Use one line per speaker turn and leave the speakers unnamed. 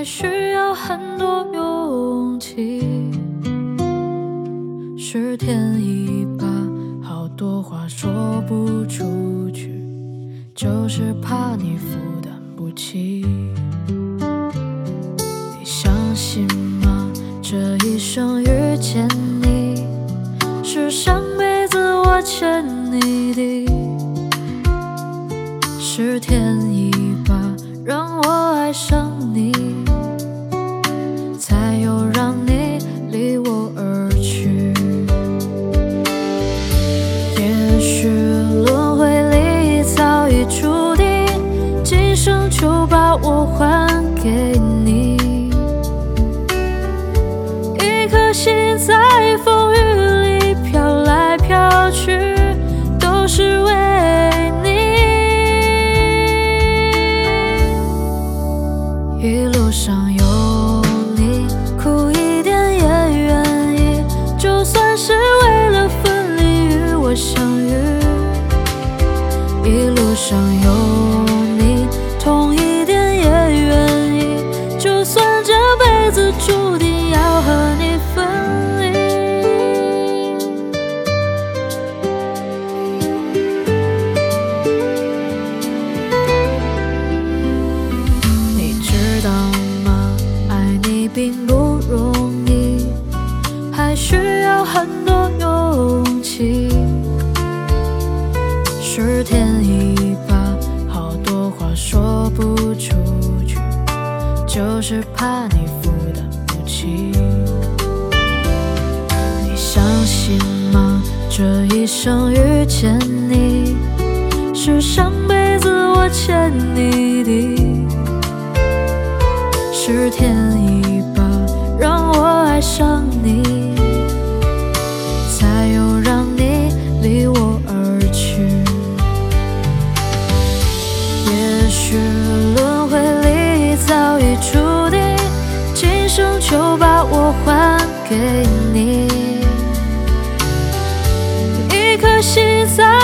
需要很多勇气。是天意吧，好多话说不出去，就是怕你负担不起。你相信吗？这一生遇见你，是上辈子我欠你的。是天意吧，让我爱上你，才有让你离我而去。也许轮回里早已注定，今生就把我还给你。一颗心在风雨里飘来飘去，都是为你。一路上有你，苦一点也愿意，就算是为了分离与我相遇。一路上有你，痛一点也愿意，就算这辈子注定要和你分离。你知道吗？爱你并不容易，还需要很多勇气。是天意吧，好多话说不出去，就是怕你负担不起。你相信吗？这一生遇见你，是上辈子我欠你的。是天意吧，让我爱上你，才有让你离我而去。也许轮回里早已注定，今生就把我还给你。一颗心在